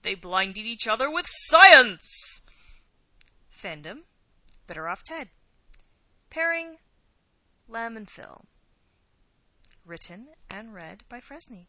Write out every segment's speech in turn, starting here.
They blinded each other with science! Fandom, Better Off Ted. Pairing, Lem and Phil. Written and read by Fresney.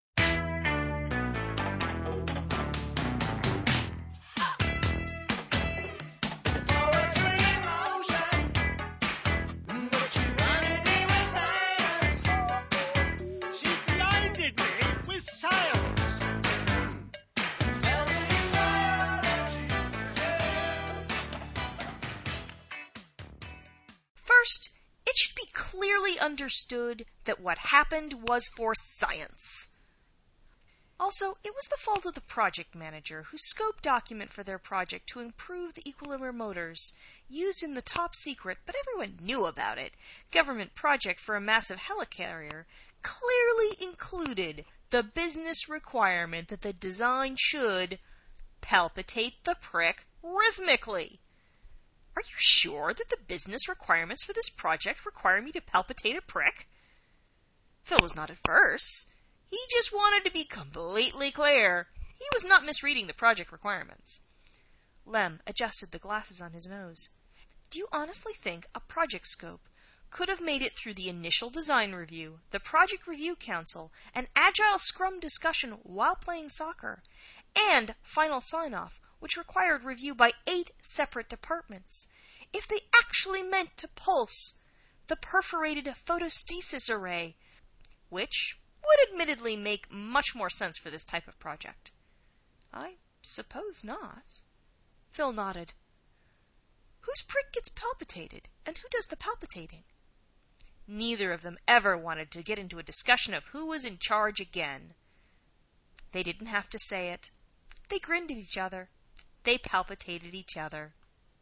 First, it should be clearly understood that what happened was for science. Also, it was the fault of the project manager whose scope document for their project to improve the Equilibrium motors, used in the top secret, but everyone knew about it, government project for a massive helicarrier, clearly included the business requirement that the design should palpitate the prick rhythmically. Are you sure that the business requirements for this project require me to palpitate a prick? Phil was not adverse. He just wanted to be completely clear. He was not misreading the project requirements. Lem adjusted the glasses on his nose. Do you honestly think a project scope could have made it through the initial design review, the project review council, an agile scrum discussion while playing soccer, and final sign-off, which required review by 8 separate departments, if they actually meant to pulse the perforated photostasis array, which would admittedly make much more sense for this type of project? I suppose not. Phil nodded. Whose prick gets palpitated, and who does the palpitating? Neither of them ever wanted to get into a discussion of who was in charge again. They didn't have to say it. They grinned at each other. They palpitated each other.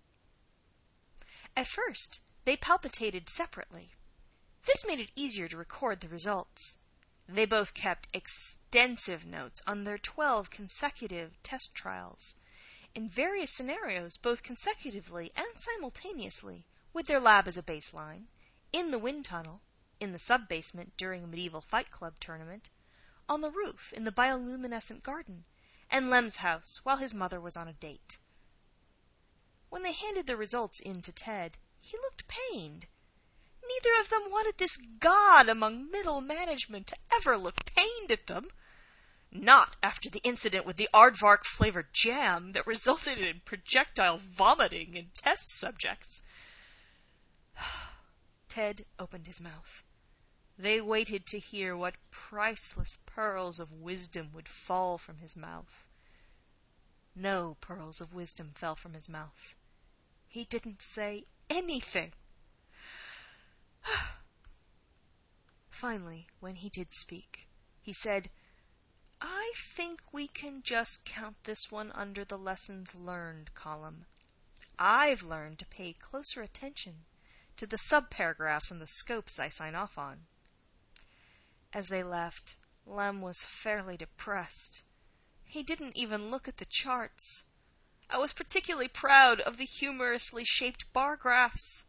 At first, they palpitated separately. This made it easier to record the results. They both kept extensive notes on their 12 consecutive test trials, in various scenarios both consecutively and simultaneously, with their lab as a baseline, in the wind tunnel, in the sub-basement during a medieval fight club tournament, on the roof in the bioluminescent garden, and Lem's house while his mother was on a date. When they handed the results in to Ted, he looked pained. Neither of them wanted this god among middle management to ever look pained at them. Not after the incident with the aardvark-flavored jam that resulted in projectile vomiting in test subjects. Ted opened his mouth. They waited to hear what priceless pearls of wisdom would fall from his mouth. No pearls of wisdom fell from his mouth. He didn't say anything. Finally, when he did speak, he said, I think we can just count this one under the lessons learned column. I've learned to pay closer attention to the subparagraphs and the scopes I sign off on. As they left, Lem was fairly depressed. He didn't even look at the charts. I was particularly proud of the humorously shaped bar graphs.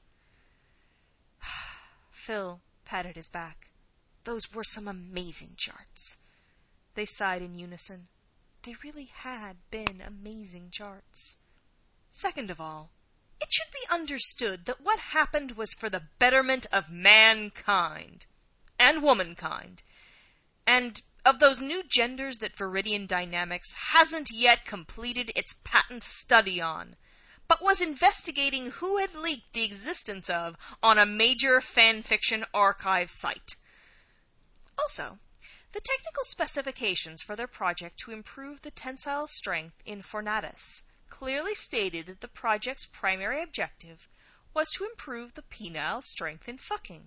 Phil patted his back. Those were some amazing charts. They sighed in unison. They really had been amazing charts. Second of all, it should be understood that what happened was for the betterment of mankind and womankind, and of those new genders that Viridian Dynamics hasn't yet completed its patent study on, but was investigating who had leaked the existence of on a major fanfiction archive site. Also, the technical specifications for their project to improve the tensile strength in Fornatus clearly stated that the project's primary objective was to improve the penile strength in fucking.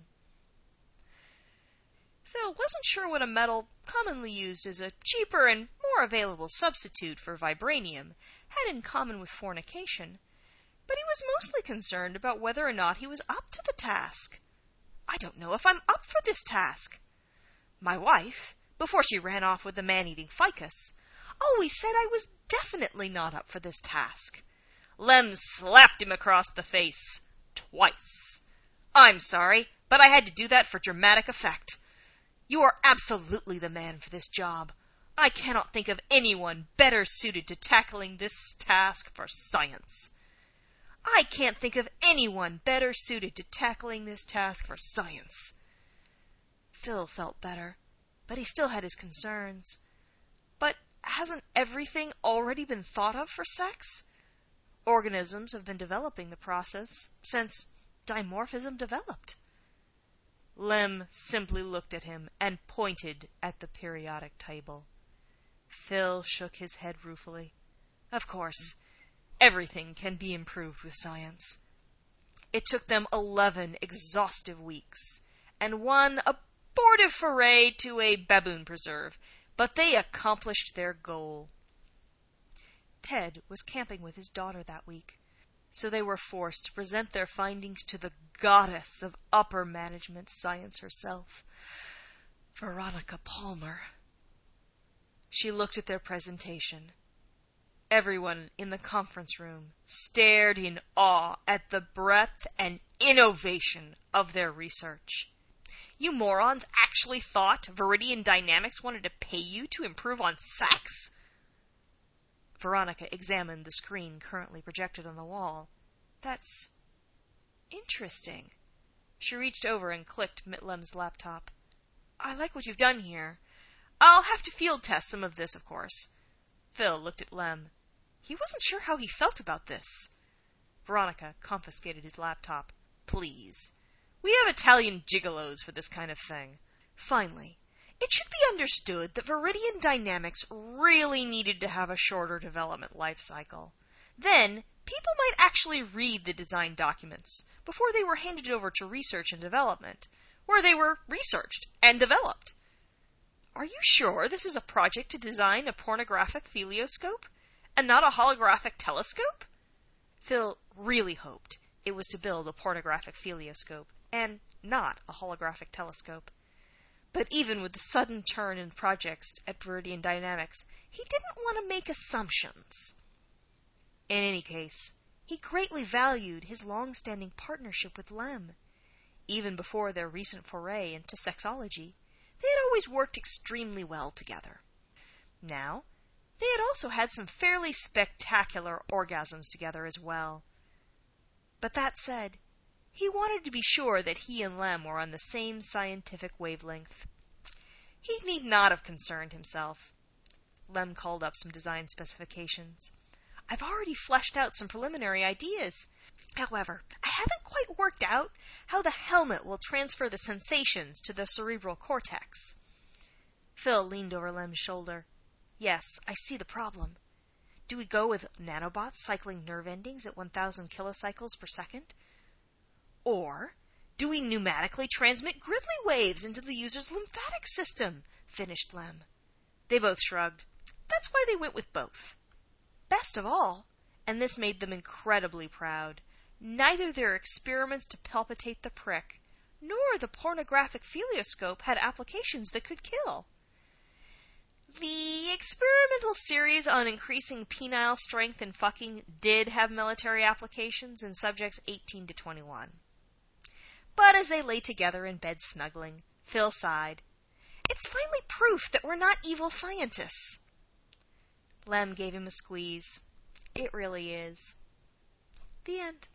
Phil wasn't sure what a metal commonly used as a cheaper and more available substitute for vibranium had in common with fornication, but he was mostly concerned about whether or not he was up to the task. I don't know if I'm up for this task. My wife, before she ran off with the man-eating ficus, always said I was definitely not up for this task. Lem slapped him across the face. Twice. I'm sorry, but I had to do that for dramatic effect. You are absolutely the man for this job. I cannot think of anyone better suited to tackling this task for science. I can't think of anyone better suited to tackling this task for science. Phil felt better, but he still had his concerns. But hasn't everything already been thought of for sex? Organisms have been developing the process since dimorphism developed. Lem simply looked at him and pointed at the periodic table. Phil shook his head ruefully. Of course, everything can be improved with science. It took them 11 exhaustive weeks, and one abortive foray to a baboon preserve, but they accomplished their goal. Ted was camping with his daughter that week, so they were forced to present their findings to the goddess of upper management science herself, Veronica Palmer. She looked at their presentation. Everyone in the conference room stared in awe at the breadth and innovation of their research. You morons actually thought Viridian Dynamics wanted to pay you to improve on sex? Veronica examined the screen currently projected on the wall. That's interesting. She reached over and clicked Lem's laptop. I like what you've done here. I'll have to field test some of this, of course. Phil looked at Lem. He wasn't sure how he felt about this. Veronica confiscated his laptop. Please. We have Italian gigolos for this kind of thing. Finally, it should be understood that Viridian Dynamics really needed to have a shorter development life cycle. Then, people might actually read the design documents before they were handed over to research and development, where they were researched and developed. Are you sure this is a project to design a pornographic helioscope, and not a holographic telescope? Phil really hoped it was to build a pornographic helioscope, and not a holographic telescope. But even with the sudden turn in projects at Viridian Dynamics, he didn't want to make assumptions. In any case, he greatly valued his long-standing partnership with Lem. Even before their recent foray into sexology, they had always worked extremely well together. Now, they had also had some fairly spectacular orgasms together as well. But that said, he wanted to be sure that he and Lem were on the same scientific wavelength. He need not have concerned himself. Lem called up some design specifications. I've already fleshed out some preliminary ideas. However, I haven't quite worked out how the helmet will transfer the sensations to the cerebral cortex. Phil leaned over Lem's shoulder. Yes, I see the problem. Do we go with nanobots cycling nerve endings at 1,000 kilocycles per second? Or do we pneumatically transmit Gridley waves into the user's lymphatic system? Finished Lem. They both shrugged. That's why they went with both. Best of all, and this made them incredibly proud, neither their experiments to palpitate the prick, nor the pornographic helioscope had applications that could kill. The experimental series on increasing penile strength in fucking did have military applications in subjects 18 to 21. But as they lay together in bed snuggling, Phil sighed. It's finally proof that we're not evil scientists. Lem gave him a squeeze. It really is. The end.